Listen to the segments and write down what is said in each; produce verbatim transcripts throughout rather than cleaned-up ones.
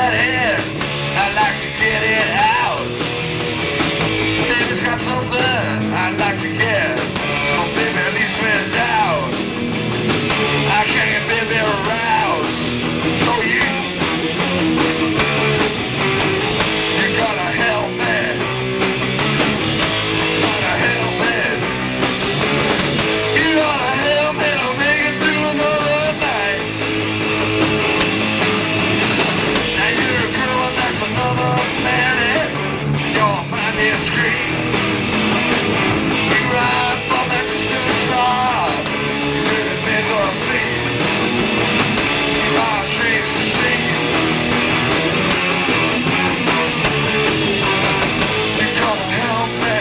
that in, I'd like to get it out. Baby's got something I'd like to get, but baby leaves me down. I can't get baby aroused, so you, you gotta help me. Gotta help me. You gotta help me to make it through another night. Now you're a girl and that's another planet. You'll find me a screen. You ride from that distant star. You really make us see. You are strange to see. You gotta help me.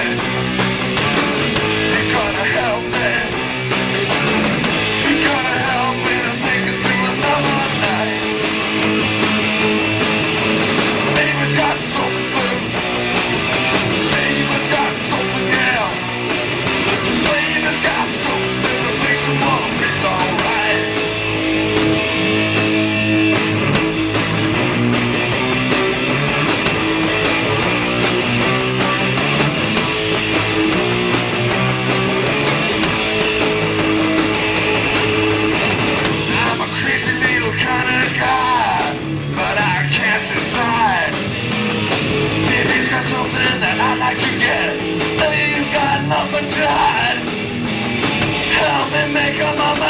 You gotta help me. You gotta help me to make it through another night. Baby's got something. Baby's got something, yeah. Baby's got something that makes me wanna feel alright. I'm a crazy little kind of guy, but I can't decide. Baby's got something that I'd like to get. You've got nothing to hide. Help me make up my mind.